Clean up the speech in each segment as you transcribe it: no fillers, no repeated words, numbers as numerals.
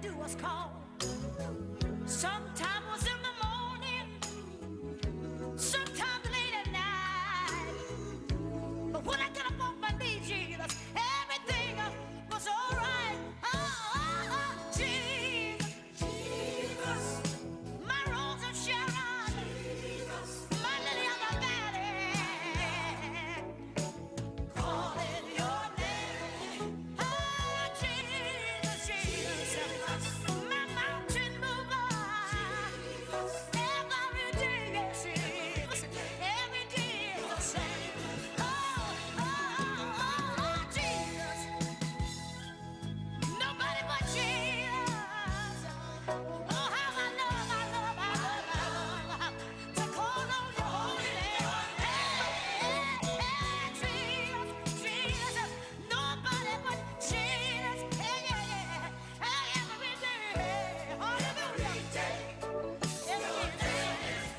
do was call. Sometimes was in the morning, sometimes late at night. But when I get up off my knees, Jesus, everything was all right. Jesus, Jesus, my rose of Sharon, Jesus, my lily of the valley, calling your name. Jesus, Jesus, my mountain mover, every day, yes, every day is the same. Jesus, nobody but Jesus. Oh, how I love to call on your holy name. Jesus, Jesus, nobody but Jesus. Yeah, every day, hallelujah. Every day.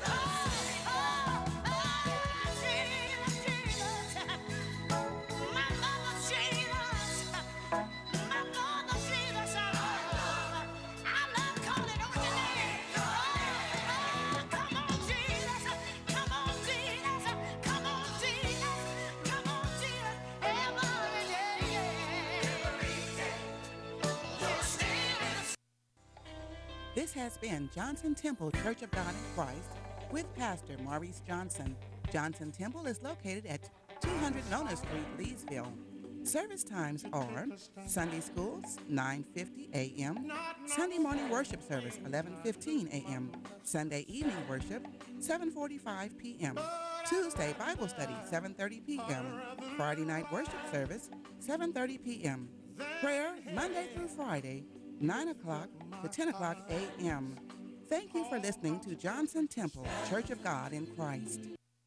Jesus, Jesus, my mama Jesus. My Lord, Jesus, I love calling on your name. Come on, Jesus, come on, Jesus, come on, Jesus, come on, Jesus, every day. Yes, Jesus. This has been Johnson Temple Church of God in Christ with Pastor Maurice Johnson. Johnson Temple is located at 200 Nona Street, Leesville. Service times are Sunday schools, 9:50 a.m., Sunday morning worship service, 11:15 a.m., Sunday evening worship, 7:45 p.m., Tuesday Bible study, 7:30 p.m., Friday night worship service, 7:30 p.m., prayer Monday through Friday, 9 o'clock to 10 o'clock a.m. Thank you for listening to Johnson Temple, Church of God in Christ.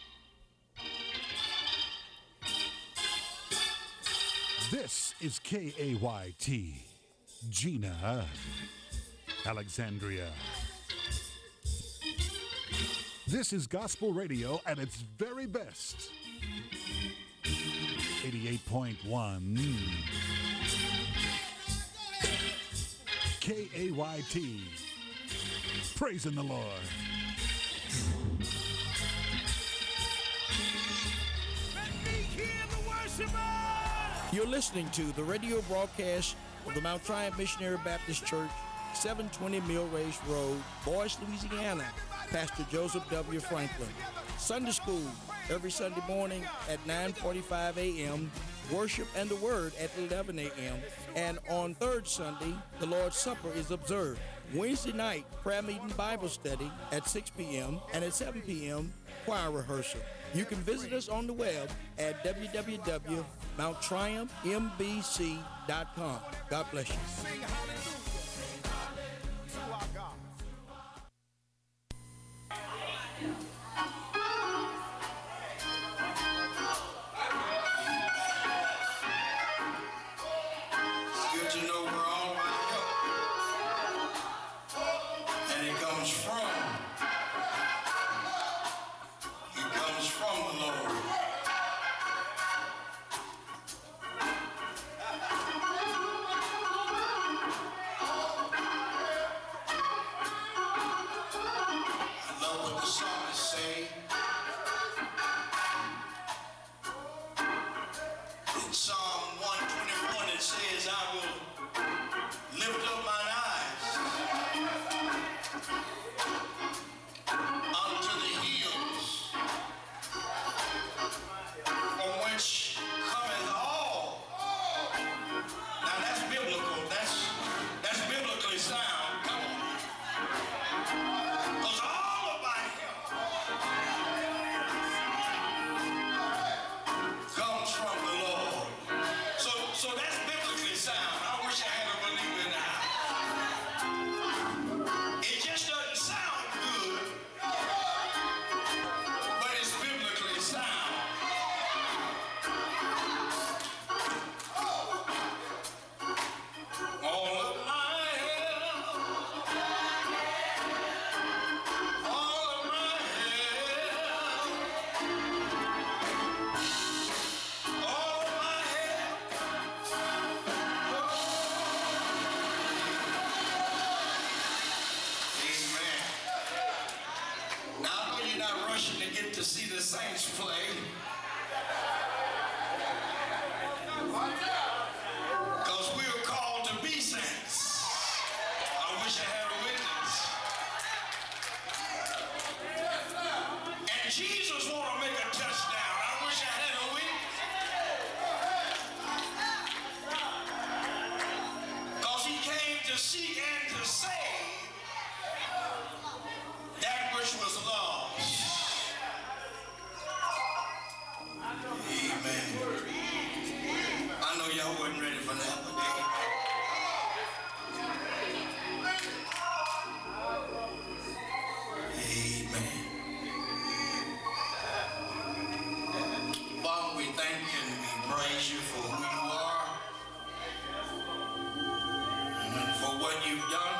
This is KAYT, Gina, Alexandria. This is gospel radio at its very best. 88.1 KAYT, praising the Lord. Let me hear the worshiper! You're listening to the radio broadcast of the Mount Triumph Missionary Baptist Church, 720 Millrace Road, Boyce, Louisiana. Pastor Joseph W. Franklin. Sunday school every Sunday morning at 9:45 a.m., worship and the word at 11 a.m., and on third Sunday, the Lord's Supper is observed. Wednesday night, prayer meeting Bible study at 6 p.m. and at 7 p.m., choir rehearsal. You can visit us on the web at www.mounttriumphmbc.com. God bless you. Sing hallelujah to our God. It's good to know we're all about help. And it comes from the Lord. I love what the psalmist say. In Psalm 121 it says, I will lift up mine eyes unto the hills, from which cometh all. Now that's biblical. That's biblically sound. Come on. Because all of my help comes from the Lord. So that's biblically sound. I wish I had a believer now. to see the saints play. Because we are called to be saints. I wish I had a witness. And Jesus want to make a touchdown. I wish I had a witness. Because he came to seek and to save that which was lost. Amen. I know y'all wasn't ready for that, but amen. Father, we thank you and we praise you for who you are and for what you've done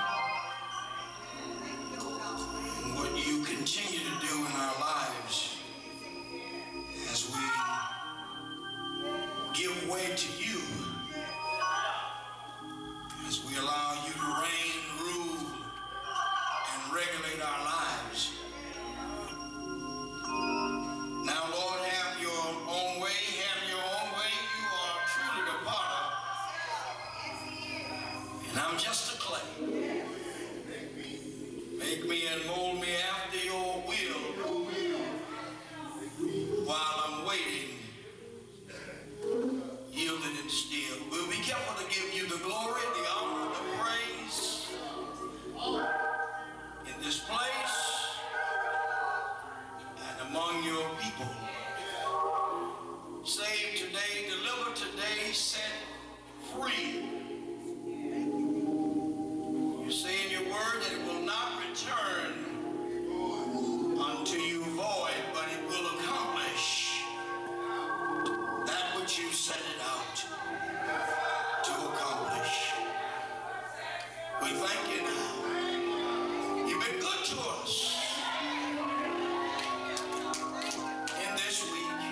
and what you continue to do in our lives as we give way to you, as we allow you to reign, rule, and regulate our lives. Now, Lord, have your own way, have your own way. You are truly the potter, and I'm just a clay. Make me and mold me after your will while I'm waiting, yielded and still. We'll be careful to give you the glory, the honor, the praise in this place and among your people. Save today, deliver today, set free. You say in your word that it will not return unto you void, but it will accomplish that which you set it out to accomplish. We thank you now. You've been good to us in this week.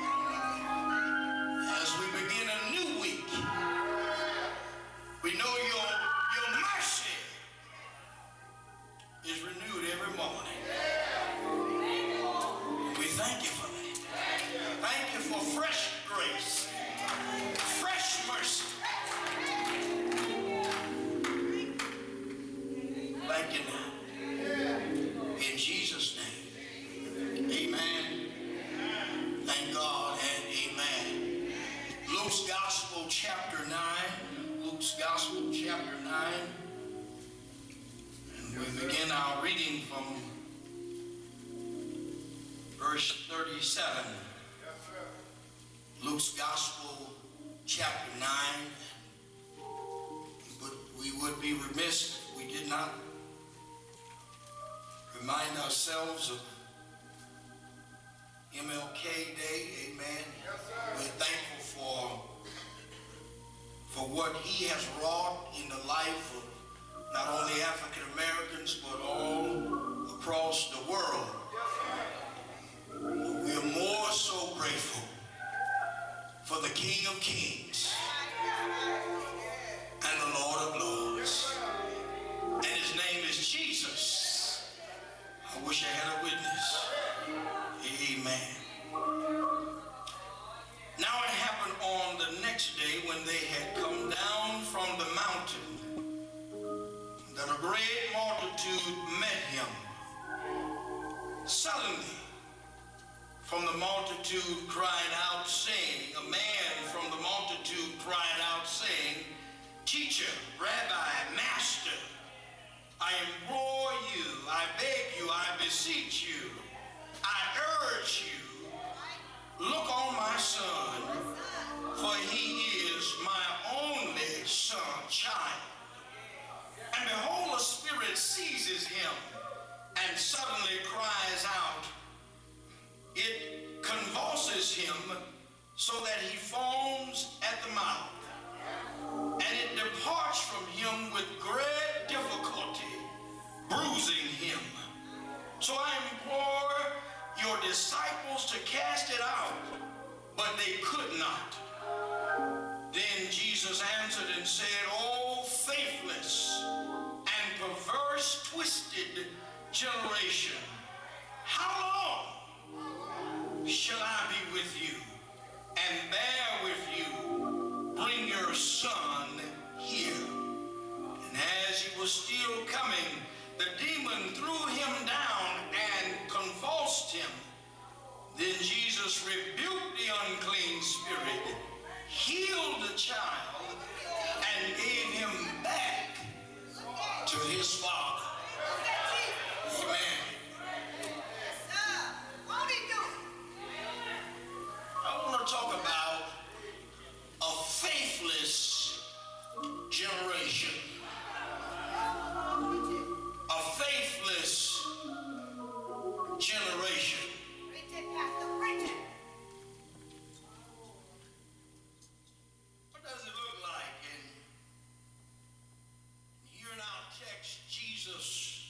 As we begin a new week, we know your mercy is renewed every morning. We thank you for that. Thank you for fresh grace, fresh mercy. Thank you now. In Jesus' name, amen. Thank God and amen. Luke's Gospel, chapter 9. Luke's Gospel, chapter 9. And we begin our reading from verse 37. Luke's Gospel, chapter 9. But we would be remiss if we did not remind ourselves of MLK Day. Amen. We're thankful for what he has wrought in the life of not only African Americans but all across the world. We are more so grateful for the King of Kings and the Lord of Lords. And his name is Jesus. I wish I had a witness. Amen. Now it happened on the next day when they had come down from the mountain that a great multitude met him. Suddenly, from the multitude cried out, saying, a man from the multitude cried out, saying, Teacher, Rabbi, Master, I implore you, I beg you, I beseech you, I urge you, look on my son, for he is my only son, child. And behold, a spirit seizes him and suddenly cries out. It convulses him so that he foams at the mouth. And it departs from him with great difficulty, bruising him. So I implore your disciples to cast it out, but they could not. Then Jesus answered and said, O faithless and perverse, twisted generation, how long shall I be with you and bear with you. Bring your son here. And as he was still coming, the demon threw him down and convulsed him. Then Jesus rebuked the unclean spirit, healed the child, and gave him back to his father. Amen. I want to talk about a faithless generation. A faithless generation. What does it look like? And here in our text, Jesus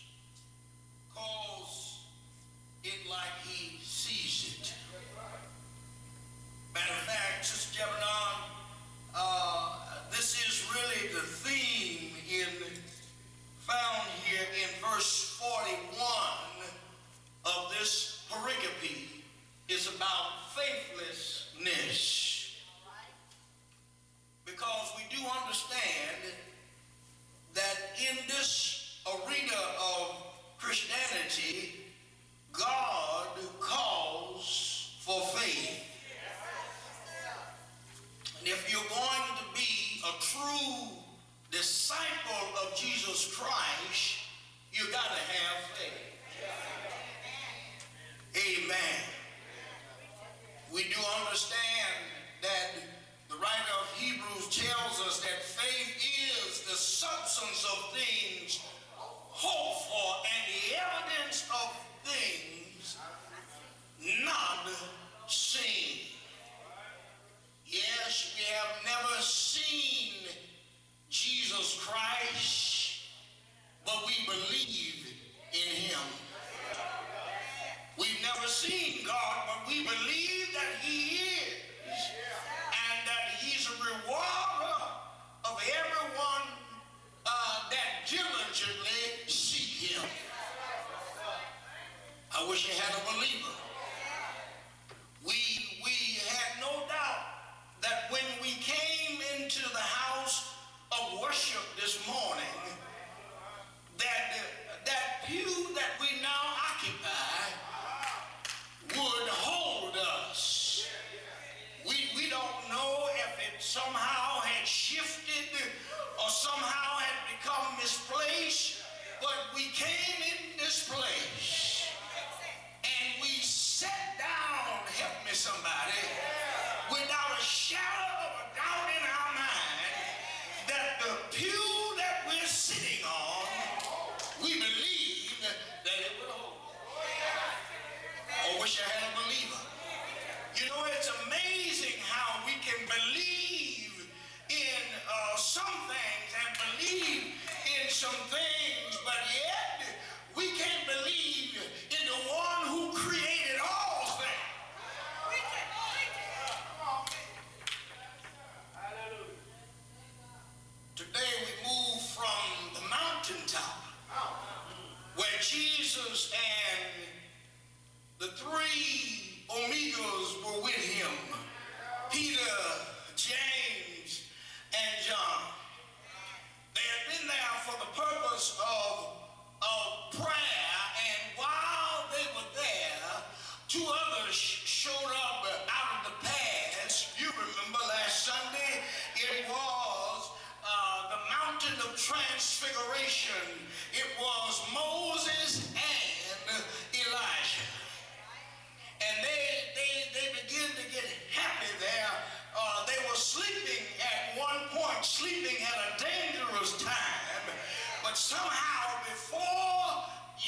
calls it like he sees it. Matter of fact, Sister Jebanon, this is really the theme found here in verse 41 of this pericope. Is about faithlessness. Because we do understand that in this arena of Christianity, God calls for faith. And if you're going to be a true disciple of Jesus Christ, you got to have faith. Amen. We do understand that the writer of Hebrews tells us that faith is the substance of things hoped for and the evidence of things not seen. Yes, we have never seen Jesus Christ, but we believe in him. We've never seen God, but we believe that he is, and that he's a rewarder of everyone that diligently seek him. I wish I had a believer. We had no doubt that when we came into the house of worship this morning, that pew that we now occupy would hold us. We don't know if it somehow had shifted or somehow had become misplaced, but we came in this place and we sat down, help me somebody, without a shadow of a doubt in our mind that the pew that we're sitting on, we believe that it would hold. I wish I had a believer. You know, it's amazing how we can believe in some things and believe in some things, but yet we can't believe in the one who created all things. Today we move from the mountaintop where Jesus and the three Omegas were with him, Peter, James, and John. They had been there for the purpose of prayer, and while they were there, two others showed up out of the past. You remember last Sunday, it was the mountain of transfiguration. It was Moses and Elijah. And they began to get happy there. They were sleeping at one point, sleeping at a dangerous time. But somehow before,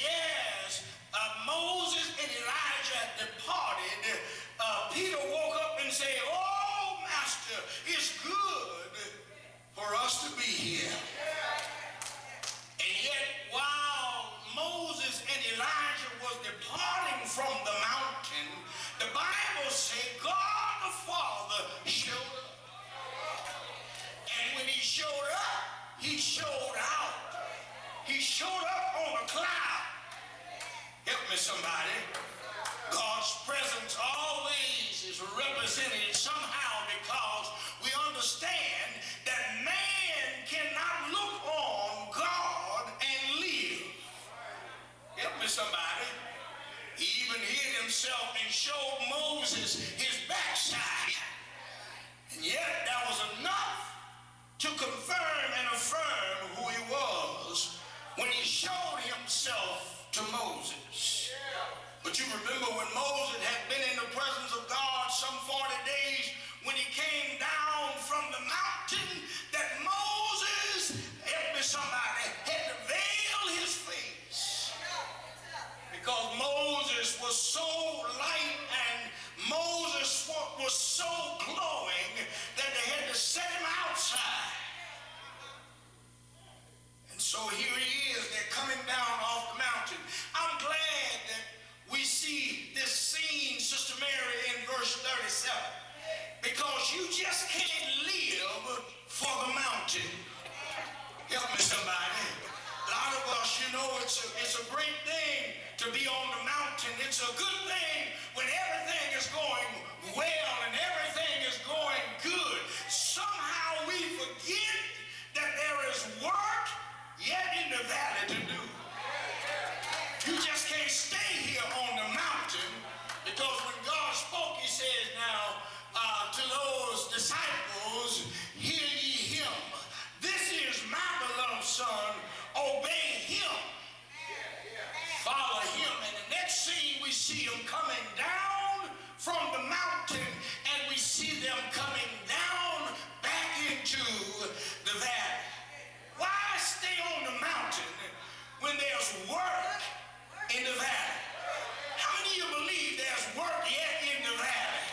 Moses and Elijah departed, Peter woke up and said, "Oh, Master, it's good for us to be here." And yet, while Moses and Elijah was departing from the mountain, the Bible says God the Father showed up. And when he showed up, he showed out. He showed up on a cloud. Help me somebody. God's presence always is represented somehow because we understand that man cannot look on God and live. Help me, somebody. He even hid himself and showed Moses his backside. And yet that was enough to confirm and affirm who he was when he showed himself to Moses. But you remember when Moses had been in the presence of God some 40 days, when he came down from the mountain, that Moses, help me somebody, had to veil his face. Because Moses was so light and Moses was so glowing that they had to set him outside. And so here he is, they're coming down off the mountain. I'm glad that we see this scene, Sister Mary, in verse 37. Because you just can't live for the mountain. Help me, somebody. A lot of us, you know, it's a great thing to be on the mountain. It's a good thing when everything is going well and everything is going good. Somehow we forget that there is work yet in the valley to do. You just can't stay here on the mountain, because when God spoke, he says now to those disciples, hear ye him. This is my beloved son, obey him. Follow him. And the next scene, we see him coming down from the mountain, and we see them coming down back into the valley. Why stay on the mountain when there's work in the valley? How many of you believe there's work yet in the valley?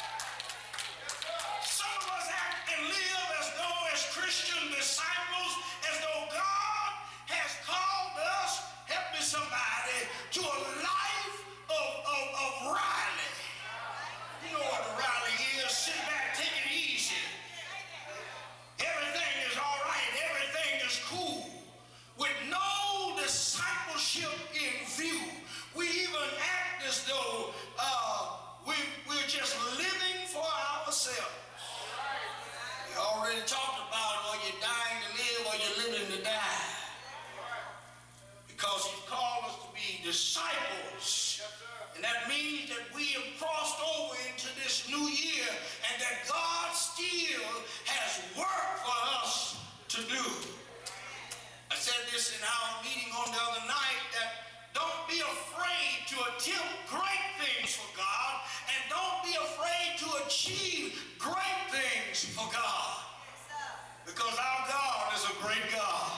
Some of us act and live as though as Christian disciples, as though God has called us, help me somebody, to a life of Riley. You know what a Riley is? Sit back, take it easy. Everything is all right. Everything is cool. With no discipleship in view. We even act as though we're just living for ourselves. We already talked about, are you dying to live or you're living to die? Because he's called us to be disciples. And that means that we have crossed over into this new year and that God still has work for us to do. I said this in our meeting on the other night, that don't be afraid to attempt great things for God, and don't be afraid to achieve great things for God. Because our God is a great God.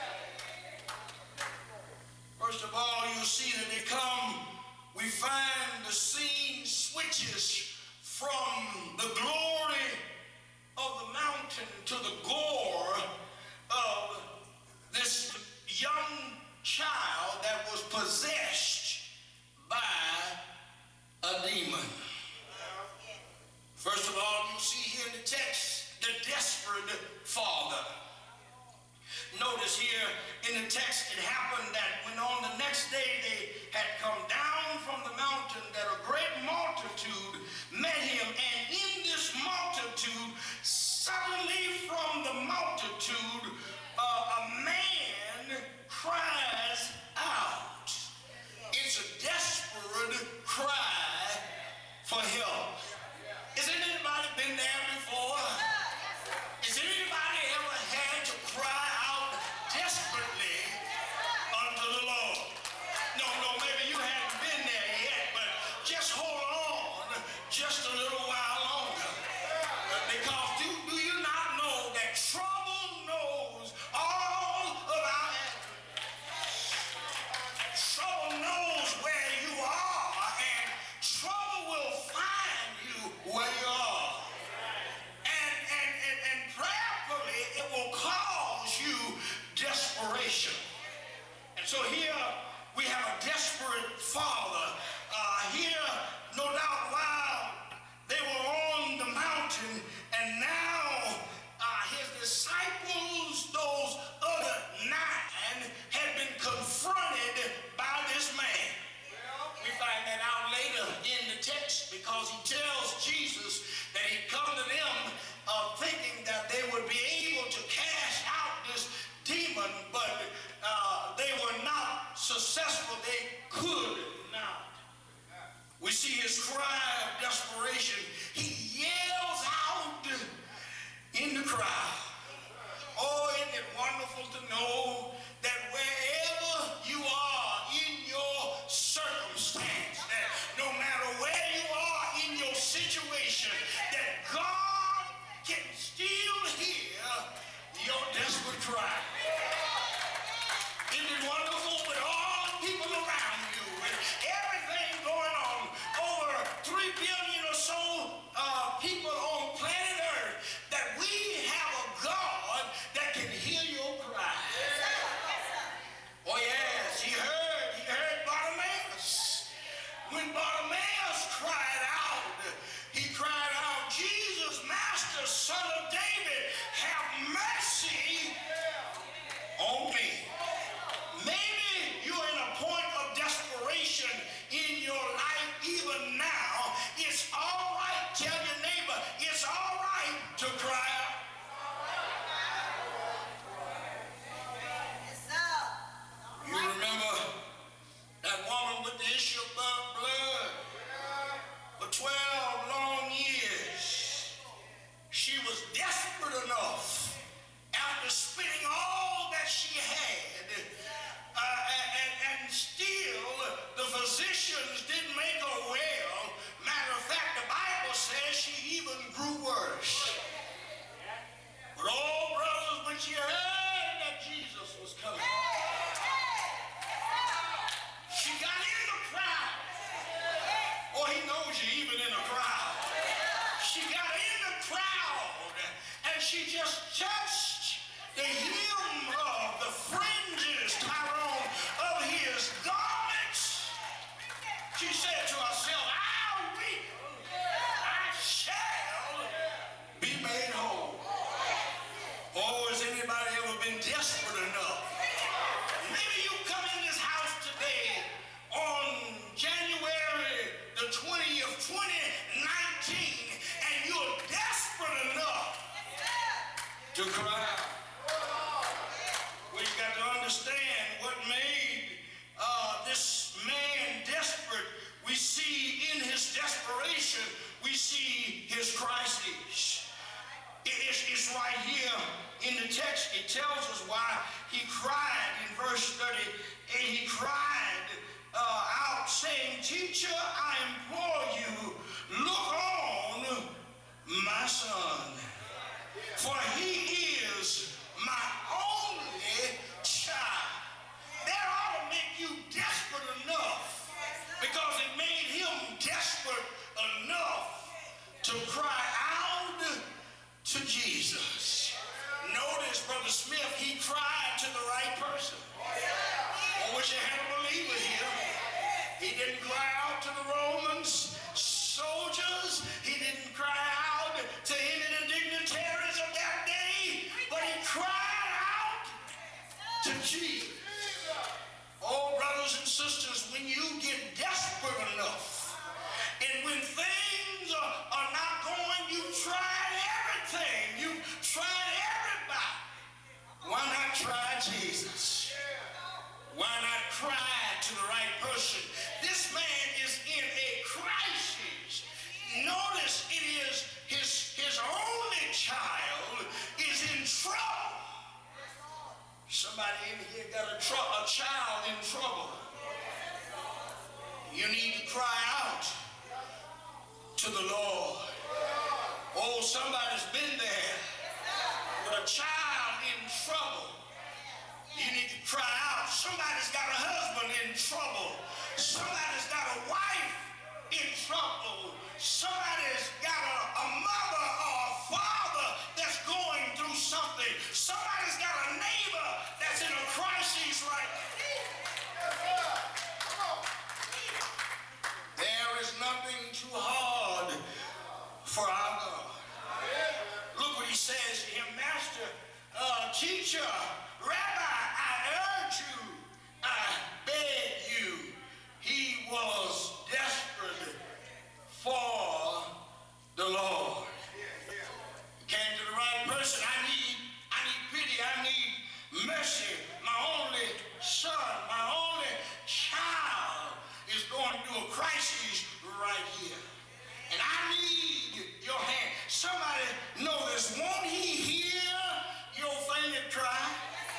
First of all, you see that they come, we find the scene switches from the glory of the mountain to the gore of this young child that was possessed by a demon. First of all, you see here in the text the desperate father. Notice here in the text it happened that when on the next day they had come down from the mountain, that a great multitude met him, and in this multitude, suddenly from the multitude, a man cries out. It's a desperate cry for help. Has anybody been there before? Has anybody ever had to cry out desperately unto the Lord? No, maybe you haven't been there yet, but just hold on just a little while crowd, and she just touched the hem of the fringes, Tyrone, of his garments. She said to herself, I will, I shall be made whole. Oh, has anybody ever been desperate enough? Maybe you come in this house today on January the 20th, 2019, and you're desperate enough to cry out. Well, you got to understand what made this man desperate. We see in his desperation, we see his crisis. It's right here in the text. It tells us why he cried in verse 30. And he cried out saying, Teacher, I implore you, look on my son, for he is my only child. That ought to make you desperate enough, because it made him desperate enough to cry out to Jesus. Notice, Brother Smith, he cried to the right person. I wish I had a believer here. He didn't cry out to the Romans soldiers. He didn't cry out to any of the dignitaries of that day, but he cried out to Jesus. Oh, brothers and sisters, when you get desperate enough, and when things are not going, you've tried everything, you've tried everybody, why not try Jesus? Why not cry to the right person? This man is in a crisis. Notice it is his only child is in trouble. Somebody in here got a child in trouble. You need to cry out to the Lord. Oh, somebody's been there with a child in trouble. You need to cry out. Somebody's got a husband in trouble. Somebody's got a wife in trouble. Somebody's got a mother or a father that's going through something. Somebody's got a neighbor that's in a crisis right now. There is nothing too hard for our God. Look what he says to him, Master, Teacher, Rabbi, I urge you, I beg you. He was desperate for the Lord. He came to the right person. I need pity. I need mercy. My only son, my only child is going through a crisis right here. And I need your hand. Somebody know this. Won't he hear your fainted cry?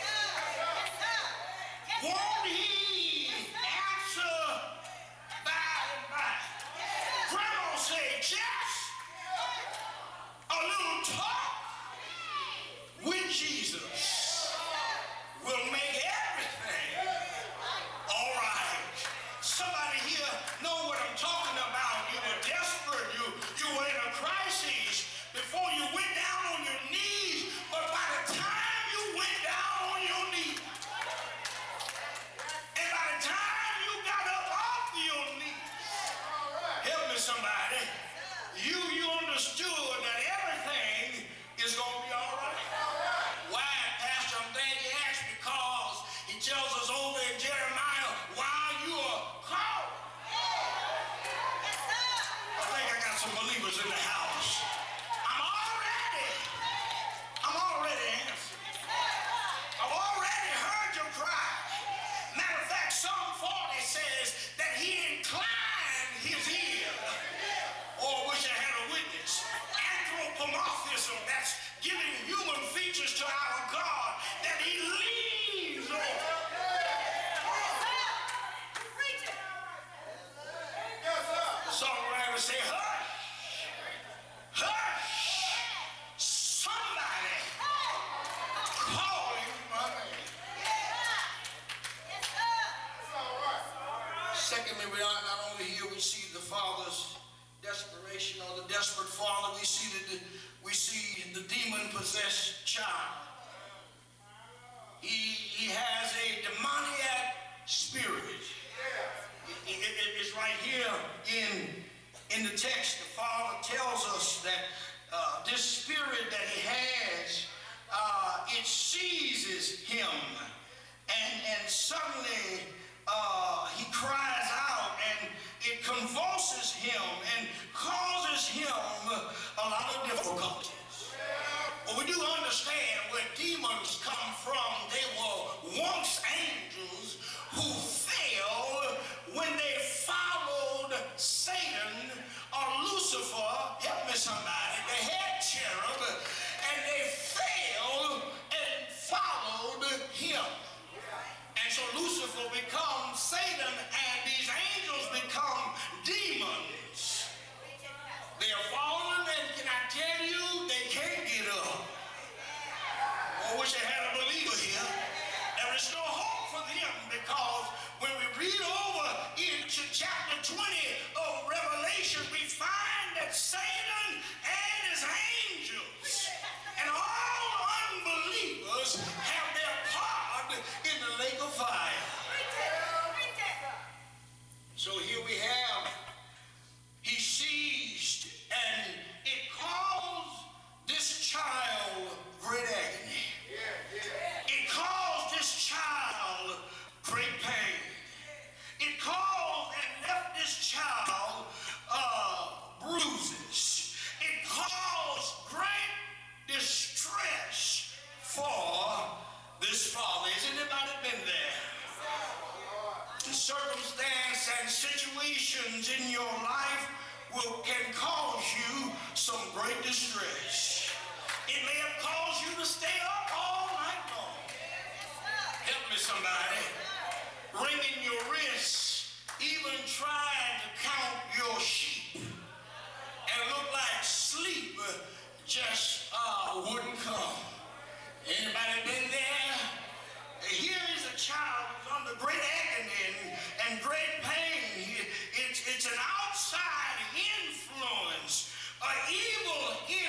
Won't he answer by and by? Grandma said, just a little talk with Jesus will make everything all right. Somebody here know what I'm talking about. You were desperate. You were in a crisis before you went down on your knees. But by the time you went down on your knees, and by the time you got up off your knees, help me somebody, you understood that everything is going to be all right. Why, Pastor? I'm glad you asked, because he tells us over in Jeremiah, while you are called. I think I got some believers in the house. I'm already answered. I've already heard your cry. Matter of fact, Psalm 40 says that he inclined his ear. Oh, I wish I had a witness. Anthropomorphism, that's giving human features to our God, that he leans over. The songwriter say, hush, hush, somebody calling my name. Secondly, we are not only here, we see the father's desperation, or the desperate father. We demon-possessed child. He has a demoniac spirit. It's right here in the text. The Father tells us that this spirit that he has, it seizes him, and suddenly he cries out, and it convulses him and causes him a lot of difficulties. But we do understand where demons come from. They were once angels who fell when they followed Satan or Lucifer. Help me somebody. The head cherub, and they fell and followed him. And so Lucifer becomes Satan, and these angels become demons. They are fallen, and can I tell you, they can't get up. I wish I had a believer here. There is no hope for them, because when we read over into chapter 20 of Revelation, we find that Satan and his angels and all unbelievers have their part in the lake of fire. So here we have, he seized, and it caused this child great agony. It caused this child great pain. It caused and left this child bruises. It caused great distress for this father. Has anybody been there? The circumstance and situations in your life can cause you some great distress. It may have caused you to stay up all night long. Help me somebody. Wringing your wrists, even trying to count your sheep. And it looked like sleep just wouldn't come. Anybody been there? Here is a child who's under great agony and great pain. It's an outside influence, an evil